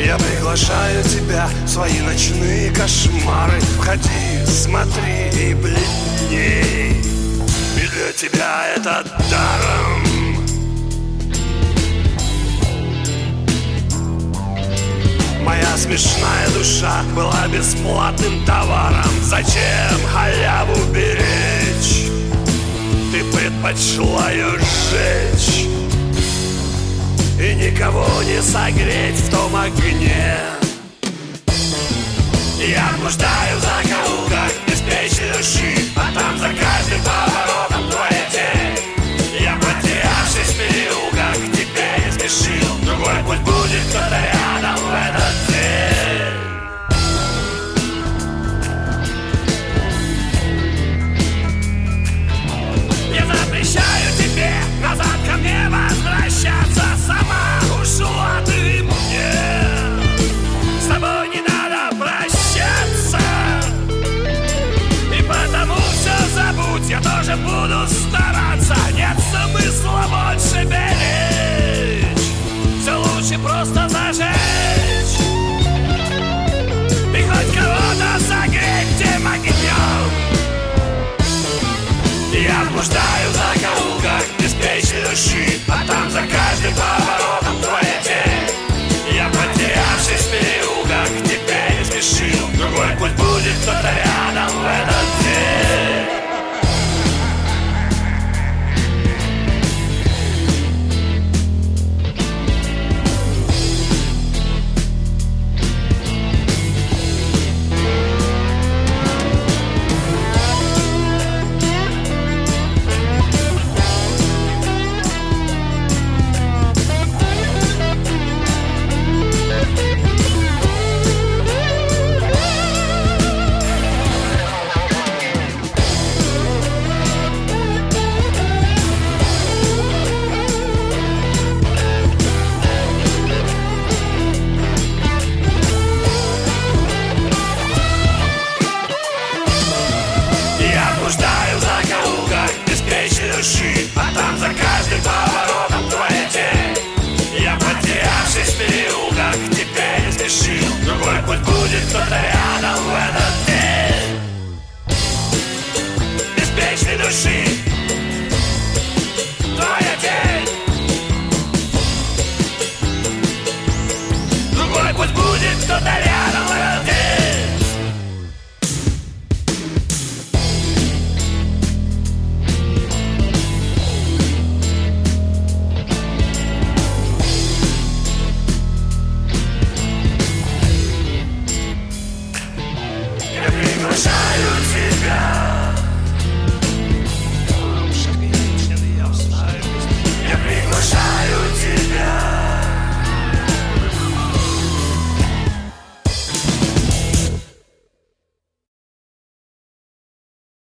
Я приглашаю тебя в свои ночные кошмары. Входи, смотри и бледней, и для тебя это даром. Моя смешная душа была бесплатным товаром. Зачем халяву беречь? Ты предпочла ее сжечь и никого не согреть в том огне. Я блуждаю в закоулках беспечной души, а там за каждым поворотом твоя тень. Я, потерявшись в переулках, к тебе не спешил. Другой путь будет кто-то рядом в этот день. Я запрещаю тебе назад ко мне возвращаться. Сама ушла ты мне, с тобой не надо прощаться. И потому все забудь, я тоже буду стараться. Нет смысла больше беречь, все лучше просто зажечь. И хоть кого-то согреть тем огнем. Я блуждаю в закоулках беспечной души, а там за каждым поворотом твоя тень. Я, потерявшись в переулках, к тебе не спешил. Другой путь будет кто-то рядом в этот день. А там за каждым поворотом твоя тень. Я, потерявшись в переулках, к тебе не спешил. Другой путь будет кто-то рядом.